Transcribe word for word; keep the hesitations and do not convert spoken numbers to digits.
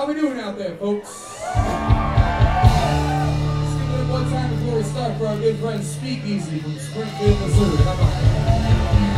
How we doing out there, folks? Let's give it one time before we start for our good friend Speakeasy from Springfield, Missouri. How about that?